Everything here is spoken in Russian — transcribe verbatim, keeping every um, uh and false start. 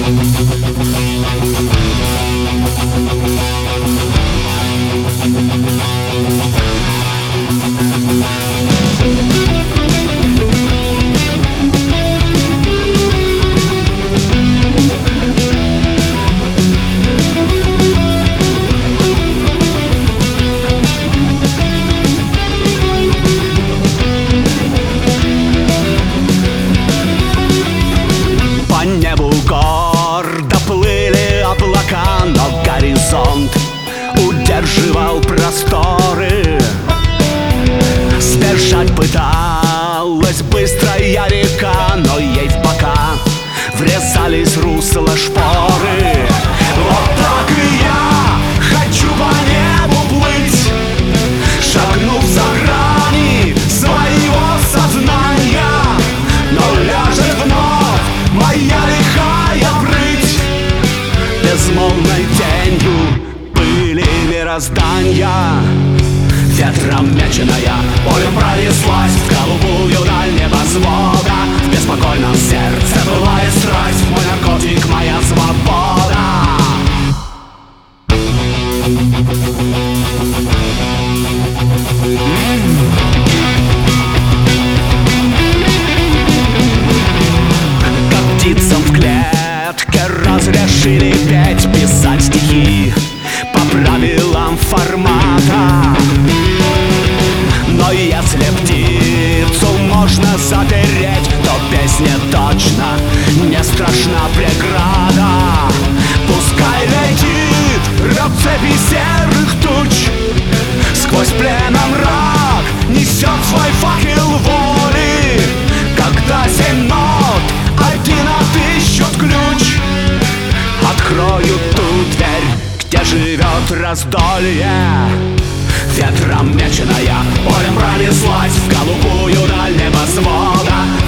Но горизонт удерживал просторы. Сбежать пыталась быстрая река, но ей в бока врезались русла шпоры. Вот так и я хочу по небу плыть, шагнув за грани своего сознания. Но ляжет вновь моя лихая прыть безмолвной тенью пыли мироздания. Ветром меченая полем пронеслась в голубую даль небосвода. В беспокойном сердце бывает страсть, мой наркотик, моя свобода. Как птицам в клетке разрешили петь, писать стихи по правилам формата. Но если птицу можно запереть, то песне точно не страшна преграда. Пускай летит рёв цепи серых туч, сквозь плена мрак несет свой факел воли. Когда семь нот один отыщут ключ, открою ту дверь, где живет раздолье. Ветром меченая полем пронеслась в голубую даль небосвода.